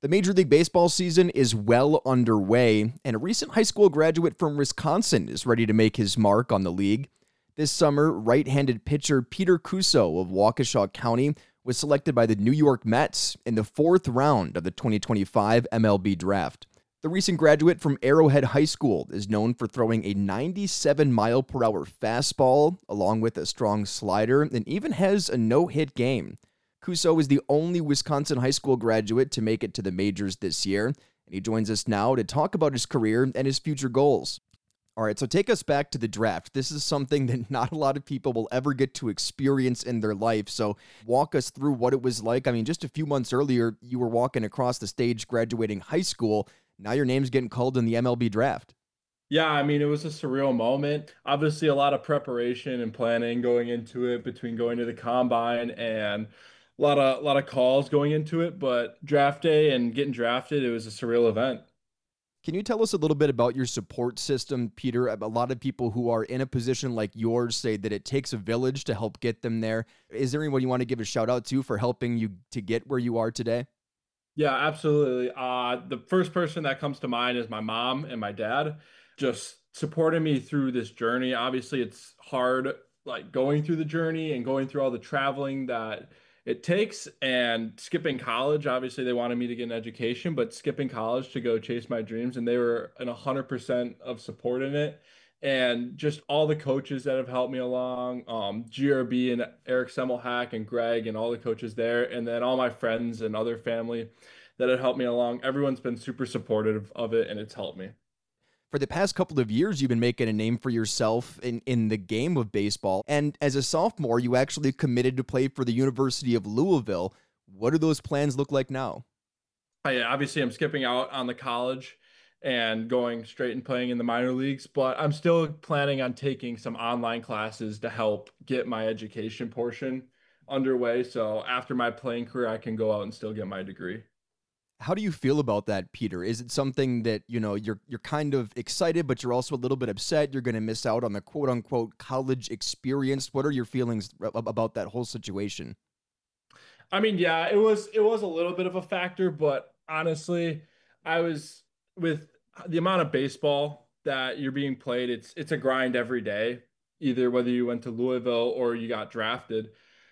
The Major League Baseball season is well underway, and a recent high school graduate from Wisconsin is ready to make his mark on the league. This summer, right-handed pitcher Peter Kuso of Waukesha County was selected by the New York Mets in the fourth round of the 2025 MLB Draft. The recent graduate from Arrowhead High School is known for throwing a 97-mile-per-hour fastball along with a strong slider and even has a no-hit game. Kuso is the only Wisconsin high school graduate to make it to the majors this year, and he joins us now to talk about his career and his future goals. All right, so take us back to the draft. This is something that not a lot of people will ever get to experience in their life, so walk us through what it was like. I mean, just a few months earlier, you were walking across the stage graduating high school. Now your name's getting called in the MLB Draft. Yeah, I mean, it was a surreal moment. Obviously, a lot of preparation and planning going into it between going to the combine and a lot of calls going into it, but draft day and getting drafted, it was a surreal event. Can you tell us a little bit about your support system, Peter? A lot of people who are in a position like yours say that it takes a village to help get them there. Is there anyone you want to give a shout out to for helping you to get where you are today? Yeah, absolutely. The first person that comes to mind is my mom and my dad, just supporting me through this journey. Obviously, it's hard, like going through the journey and going through all the traveling that it takes and skipping college. Obviously, they wanted me to get an education, but skipping college to go chase my dreams, and they were in 100% of support in it. And just all the coaches that have helped me along, GRB and Eric Semmelhack and Greg and all the coaches there, and then all my friends and other family that have helped me along. Everyone's been super supportive of it, and it's helped me. For the past couple of years, you've been making a name for yourself in the game of baseball. And as a sophomore, you actually committed to play for the University of Louisville. What do those plans look like now? Obviously, I'm skipping out on the college and going straight and playing in the minor leagues, but I'm still planning on taking some online classes to help get my education portion underway. So after my playing career, I can go out and still get my degree. How do you feel about that, Peter? Is it something that, you're kind of excited, but you're also a little bit upset you're going to miss out on the quote unquote college experience? What are your feelings about that whole situation? I mean, yeah, it was a little bit of a factor, but honestly, I was with the amount of baseball that you're being played, it's a grind every day, either whether you went to Louisville or you got drafted.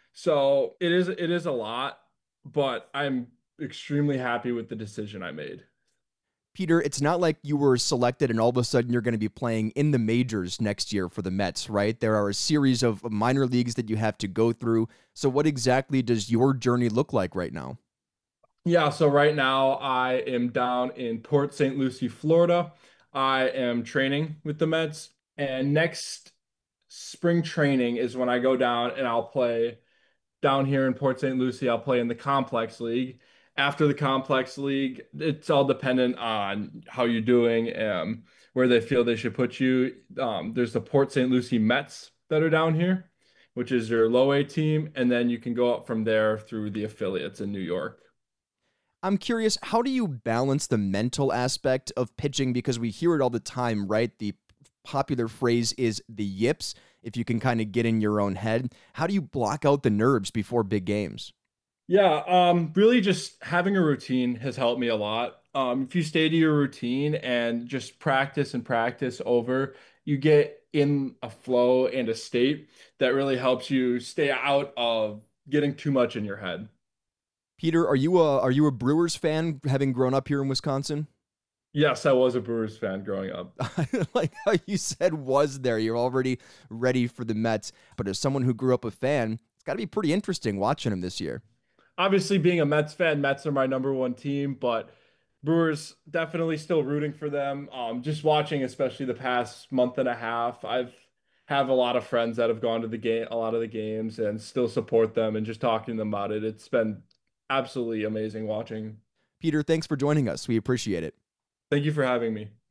So it is a lot, but I'm extremely happy with the decision I made. Peter, it's not like you were selected and all of a sudden you're going to be playing in the majors next year for the Mets, right? There are a series of minor leagues that you have to go through. So, what exactly does your journey look like right now? Yeah, so right now I am down in Port St. Lucie, Florida. I am training with the Mets, and next spring training is when I go down and I'll play down here in Port St. Lucie. I'll play in the Complex League. After the Complex League, it's all dependent on how you're doing, where they feel they should put you. There's the Port St. Lucie Mets that are down here, which is your low A team, and then you can go up from there through the affiliates in New York. I'm curious, how do you balance the mental aspect of pitching? Because we hear it all the time, right? The popular phrase is the yips, if you can kind of get in your own head. How do you block out the nerves before big games? Yeah, really just having a routine has helped me a lot. If you stay to your routine and just practice and practice over, you get in a flow and a state that really helps you stay out of getting too much in your head. Peter, are you a Brewers fan having grown up here in Wisconsin? Yes, I was a Brewers fan growing up. Like how you said was there. You're already ready for the Mets. But as someone who grew up a fan, it's got to be pretty interesting watching them this year. Obviously, being a Mets fan, Mets are my number one team, but Brewers definitely still rooting for them. Just watching, especially the past month and a half, I've have a lot of friends that have gone to the game, a lot of the games, and still support them. And just talking to them about it, it's been absolutely amazing watching. Peter, thanks for joining us. We appreciate it. Thank you for having me.